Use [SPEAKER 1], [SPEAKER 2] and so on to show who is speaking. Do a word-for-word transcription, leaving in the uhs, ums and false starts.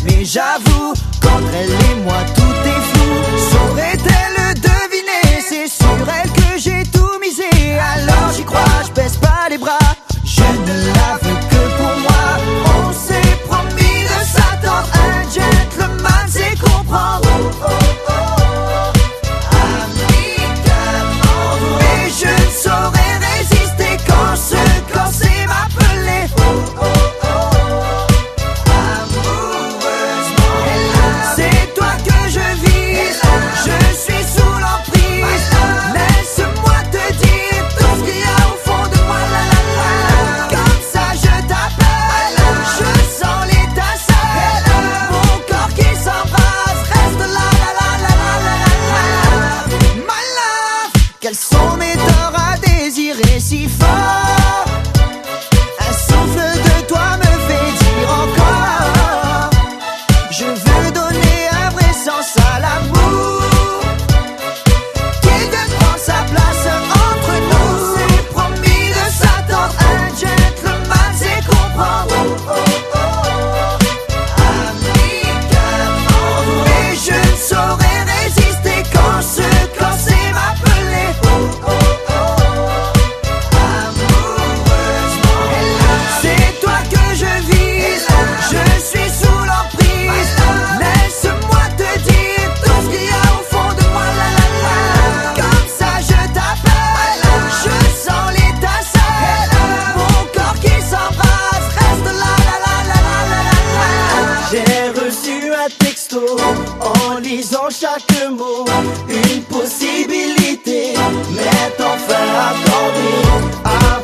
[SPEAKER 1] Mais j'avoue, qu'entre elle et moi tout est flou. Saurait-elle deviner? C'est sur elle que j'ai tout misé. Alors j'y crois, je baisse pas les bras. Je ne la veux que pour moi. On s'est promis de s'attendre. Un gentleman sait comprendre. Oh, oh, oh. Amicalement. Mais je ne saurais résister quand ce corset m'appelait. Oh, oh, oh. Amoureusement. C'est toi que je vise. Je suis sous l'emprise. Laisse-moi te dire tout ce qu'il y a au fond de moi. La, la, la. Comme ça je t'appelle. Je sens l'étincelle. Mon corps qui s'embrase. Reste là, la, la, la, la, la, la. My love. Quels sont mes torts à désirer si fort? Un souffle de toi me fait dire encore. Je veux donner un vrai sens à l'amour. Qu'il vienne prendre sa place entre nous. On s'est promis de s'attendre. Un gentleman sait comprendre. Oh, oh, oh. Amicalement. Mais je ne saurais résister quand ce corset m'appelait. Oh, oh, oh. Amoureusement. C'est toi que je vise. Je suis sous l'emprise. Laisse-moi te dire tout ce qu'il y a au fond de moi. La, la, la. Comme ça je t'appelle. Je sens l'étincelle. Mon corps qui s'embrase. Reste là, la, la, la, la, la, la. J'ai reçu un texto en lisant chaque mot. Une possibilité m'est enfin accordée.